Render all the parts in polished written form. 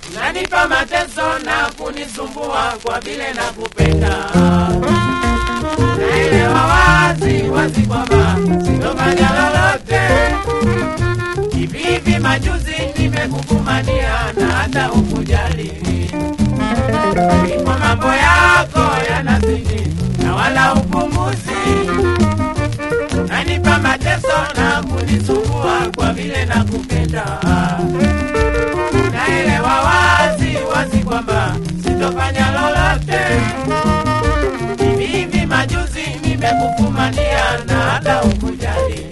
Nanipa mateso na kunisumbua kwa vile nakupenda. Naelewa wazi kwamba sitofanya lolote. Hivi majuzi nimekukumania na hata hukujali. Kwa mambo yako yanazidi na wala hupunguzi. Nanipa mateso na kunisumbua kwa vile nakupenda. Naelewa wazi kwamba sitofanya lolote. Hivi majuzi nimekukumania na hata hukujali.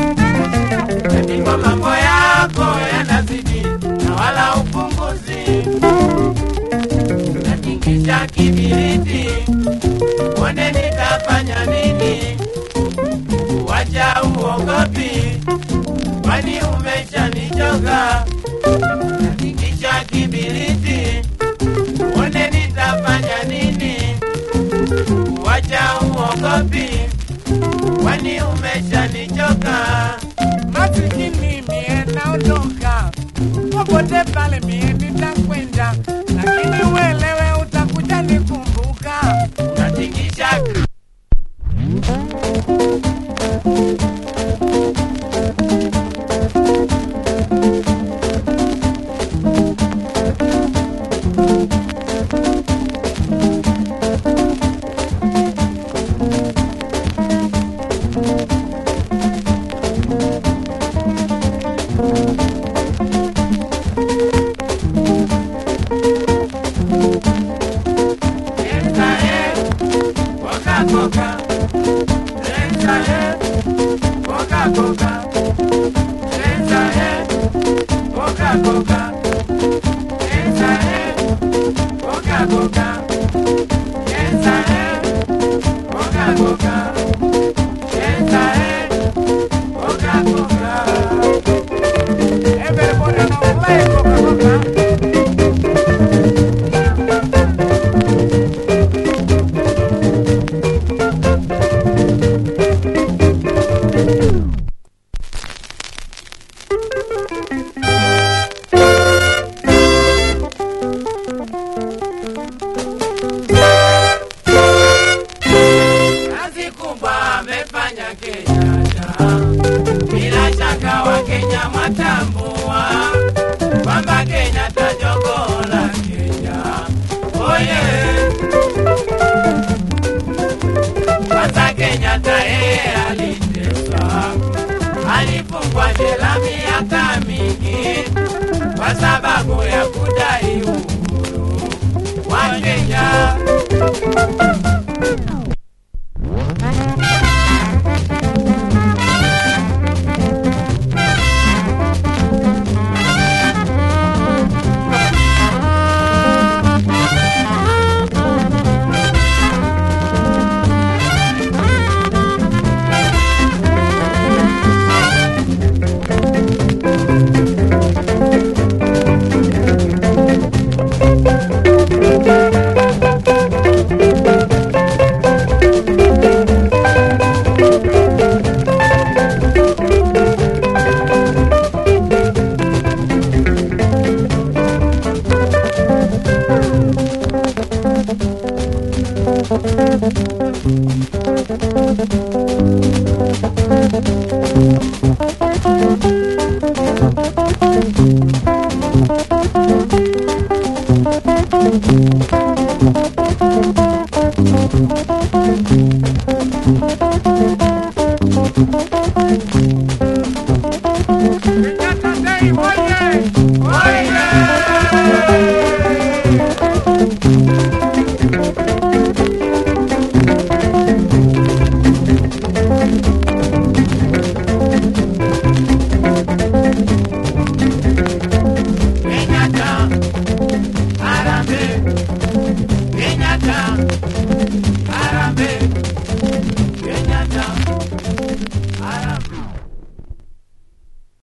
Kwa mambo yako yanazidi na wala hupunguzi. Natingisha kibiriti uone nitafanya nini. Wacha uogopi kwani umeshanichoka. Natingisha kibiriti uone nitafanya nini. Wacha uogopi kwani umeshanichoka. Masikini mie naondoka, popote pale mie nitakwenda, lakini uelewe utakuja nikumbuka. Natingisha alifungwa jela miaka mingi kwa sababu ya kudai uhuru wa Kenya.